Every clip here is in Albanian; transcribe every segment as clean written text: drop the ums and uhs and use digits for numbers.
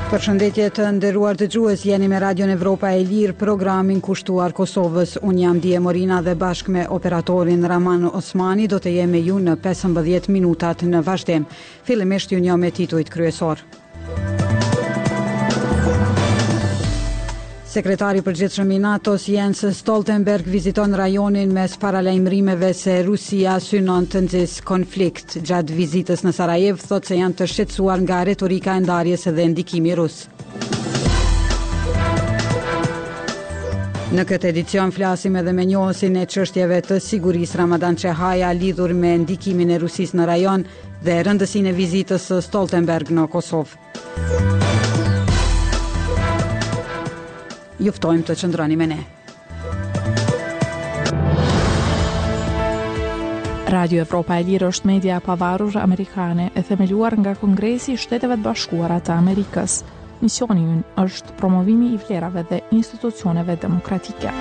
Përshëndetje të nderuar dëgjues, jeni me Radion Evropa e Lirë, programin kushtuar Kosovës. Unë jam Dije Morina dhe bashkë me operatorin Raman Osmani do të jemi ju në 15 minutat në vazhdim. Fillimisht ju njoh me titujt kryesor. Sekretari përgjithshëm i NATO-s Jens Stoltenberg viziton rajonin mes paralajmërimeve se Rusia synon të nxjisë konflikt. Gjatë vizitës në Sarajevo thotë se janë të shqetësuar nga retorika e ndarjes dhe ndikimi rus. Në këtë edicion flasim edhe me njohësin e çështjeve të sigurisë Ramadan Çehaja lidhur me ndikimin e Rusisë në rajon dhe rëndësinë e vizitës së Stoltenberg në Kosovë. Ju ftojmë të qëndroni me ne. Radio Evropa e Lirë është media e pavarur amerikane e themeluar nga Kongresi i Shteteve të Bashkuara të Amerikës. Misioni i ynë është promovimi i vlerave dhe institucioneve demokratike.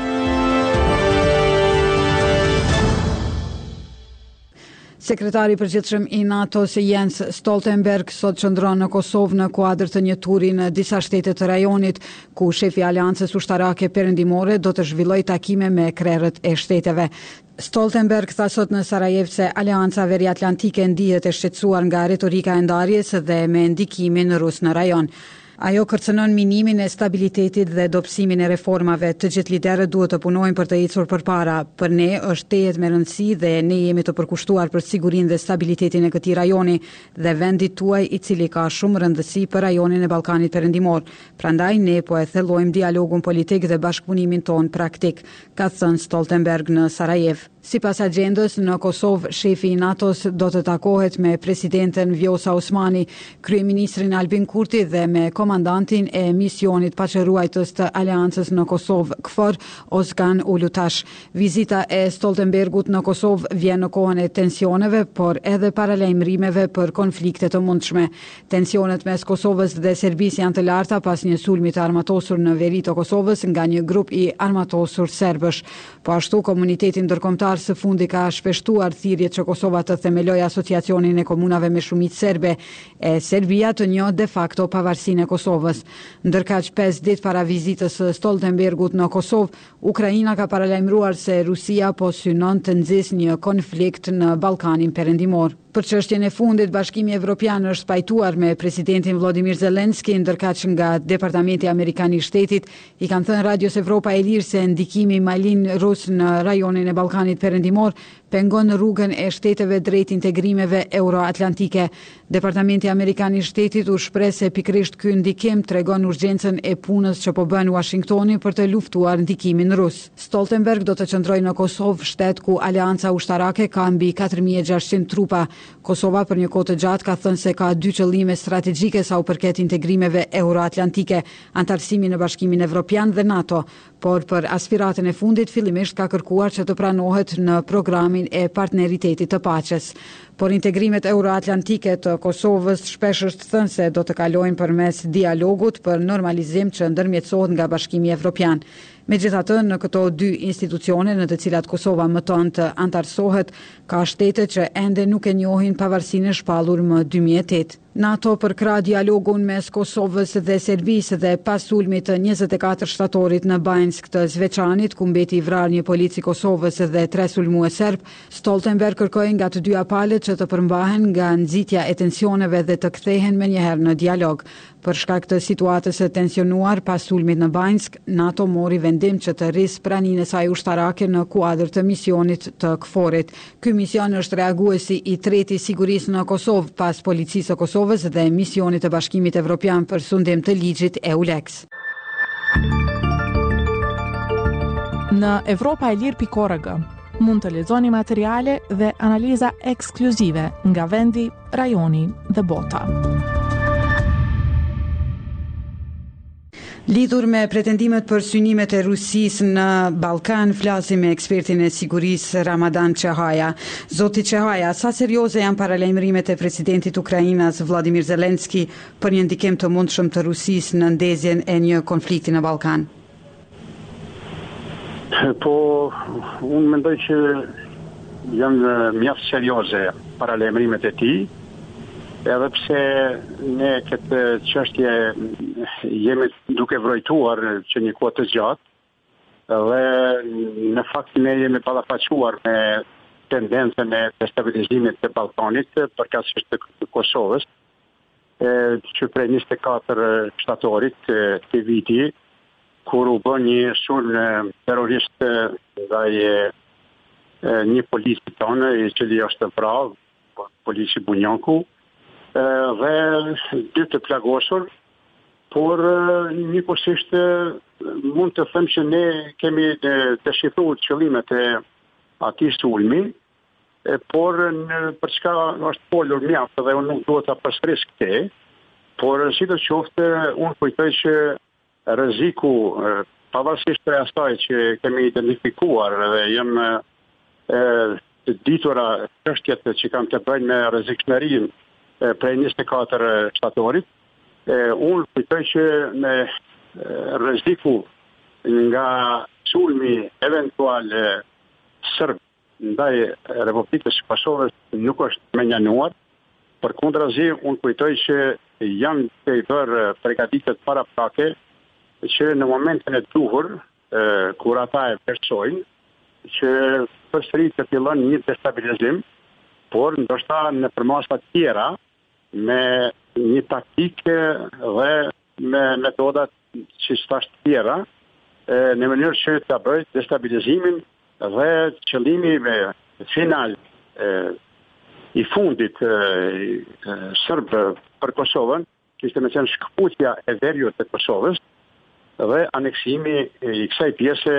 Sekretari përgjithshëm i NATO-s Jens Stoltenberg sot qëndron në Kosovë në kuadër të një turi në disa shtete të rajonit, ku shefi i Aleancës Ushtarake Perëndimore do të zhvillojë takime me krerët e shteteve. Stoltenberg tha sot në Sarajevo se Aleanca Veriatlantike ndihet e shqetësuar nga retorika e ndarjes dhe me ndikimin rus në rajon. Ajo kërcënon minimin e stabilitetit dhe dobësimin e reformave. Të gjithë liderët duhet të punojnë për të ecur përpara. Për ne është tejet me rëndësi dhe ne jemi të përkushtuar për sigurinë dhe stabilitetin e këtij rajoni dhe vendit tuaj i cili ka shumë rëndësi për rajonin e Ballkanit Perëndimor. Prandaj ne po e thellojmë dialogun politik dhe bashkëpunimin ton praktik, ka thënë Stoltenberg në Sarajevo. Sipas agjendës, në Kosovë, shefi i NATO-s do të takohet me presidenten Vjosa Osmani, kryeministrin Albin Kurti dhe me komandantin e misionit paqëruajtës të Aleancës në Kosovë, KFOR, Ozgan Ulutash. Vizita e Stoltenbergut në Kosovë vjen në kohën e tensioneve, por edhe paralajmërimeve për konflikte të mundshme. Tensionet mes Kosovës dhe Serbisë janë të larta pas një sulmi të armatosur në veri të Kosovës nga një grup i armatosur serbësh. Po ashtu, komuniteti ndërkombëtar së fundi ka shpeshtuar thirrjet që Kosova të themelojë asociacionin e komunave me shumicë serbe e Serbia të njohë de facto pavarësinë e Kosovës. Ndërkaq 5 ditë para vizitës së Stoltenbergut në Kosovë, Ukraina ka paralajmëruar se Rusia po synon të nxjisë një konflikt në Ballkanin Perëndimor. Për çështjen e fundit, Bashkimi Evropian është pajtuar me presidentin Volodymyr Zelensky, ndërkaq nga Departamenti Amerikan i Shtetit i kanë thënë Radios Evropa e Lirë se ndikimi malin rus në rajonin e Ballkanit Perëndimor pengon rrugën e shteteve drejt integrimeve euroatlantike. Departamenti Amerikan i Shtetit u shpreh se pikërisht ky ndikim tregon urgjencën e punës që po bën Washingtoni për të luftuar ndikimin rus. Stoltenberg do të qëndrojë në Kosovë, shtet ku Aleanca Ushtarake ka mbi 4600 trupa. Kosova për një kohë të gjatë ka thënë se ka 2 qëllime strategjike sa u përket integrimeve euroatlantike, antarësimi në Bashkimin Evropian dhe NATO, por për aspiratën e fundit fillimisht ka kërkuar që të pranohet në programin e partneritetit të paqes. Por integrimet euroatlantike të Kosovës shpesh është thënë se do të kalojnë përmes dialogut për normalizim që ndërmjetësohet nga Bashkimi Evropian. Megjithatë, në këto 2 institucione në të cilat Kosova mëton të antarësohet, ka shtete që ende nuk e njohin pavarësinë e shpallur më 2008. NATO përkra dialogun mes Kosovës dhe Serbisë dhe pas sulmit të 24 shtatorit në Banjsk të Zveçanit, ku mbeti i vrarë një polic i Kosovës dhe 3 sulmues serb, Stoltenberg kërkoi nga të dyja palët që të përmbahen nga nxitja e tensioneve dhe të kthehen menjëherë në dialog. Për shkak të situatës së tensionuar pas sulmit në Banjsk, NATO mori vendim që të rrisë praninë e saj ushtarake në kuadër të misionit të KFOR-it. Ky mision është reaguesi i treti i sigurisë në Kosovë pas policisë së Kosovës dhe misionit të Bashkimit Evropian për sundim të ligjit EULEX. Në europaelir.org mund të lexoni materiale dhe analiza ekskluzive nga vendi, rajoni dhe bota. Lidhur me pretendimet për synimet e Rusisë në Ballkan, flasim me ekspertin e sigurisë Ramadan Çehaja. Zoti Çehaja, sa serioze janë paralajmërimet e presidentit Ukrainas Vladimir Zelensky për një ndikim të mundshëm të Rusisë në ndezjen e një konflikti në Ballkan? Po, unë mendoj që janë mjaft serioze paralajmërimet e tij. edhe pse ne këtë çështje jemi duke vrojtuar që një kohë të gjatë, dhe në fakt ne jemi ballafaqur me tendencën e destabilizimit të Ballkanit përkatësisht të Kosovës, që prej 24 shtatorit të viti, kur u bë një sulm terrorist ndaj një polici tonë, i cili është vrarë, polici Bunjaku, dhe dy të plagosur, por njëkohësisht mund të them që ne kemi deshifruar qëllimet e atij sulmi, por për çka është folur mjaft dhe unë nuk duhet ta përsëris këtë, por sidoqoftë unë kujtoj që rreziku, pavarësisht prej asaj që kemi identifikuar dhe janë të ditura çështjet që kanë të bëjnë me rrezikshmërinë prej 24 shtatorit, unë kujtoj që me rreziku nga sulmi eventual serb ndaj Republikës së Kosovës nuk është menjanuar. Përkundrazi, unë kujtoj që janë të bërë përgatitjet paraprake që në momentin e duhur, kur ata e vlerësojnë, që përsëri të fillon një destabilizim, por ndoshta në përmasa tjera, me një taktikë dhe me metodat që thash tjera, në mënyrë që ta bëjë destabilizimin dhe qëllimi final i fundit serb për Kosovën, që ishte me qenë shkëputja e veriut të Kosovës dhe aneksimi i kësaj pjese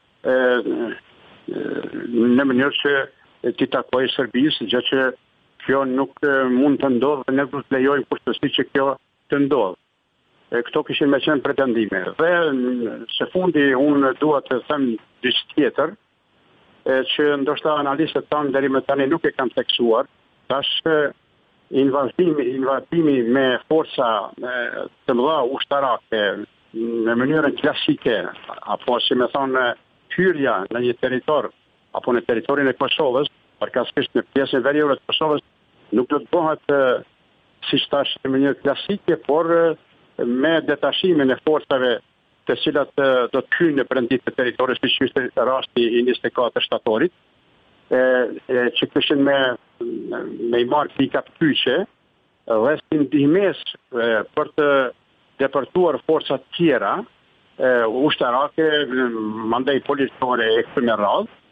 në mënyrë që t'i takojë Serbisë, gjë që kjo nuk mund të ndodhë dhe ne do të lejojmë kushtësi që kjo të ndodhë. Këto kishin me qenë pretendime. Dhe së fundi unë dua të them diçka tjetër, që ndoshta analistët tanë deri më tani nuk e kanë theksuar, tash invadimi me forca të mëdha ushtarake në mënyrën klasike, apo si më thonë hyrja në një territor apo në territorin e Kosovës, përkatësisht në pjesën veriore të Kosovës, nuk do të bëhet siç thash në mënyrë klasike, por me detashimin e forcave të cilat do të hyjnë në brendit të territorit, siç ishte rasti i 24 shtatorit, që kishin me i marrë pika pyqe dhe si ndihmes për të depërtuar forcat tjera ushtarake, mandej policore e këtu me radhë,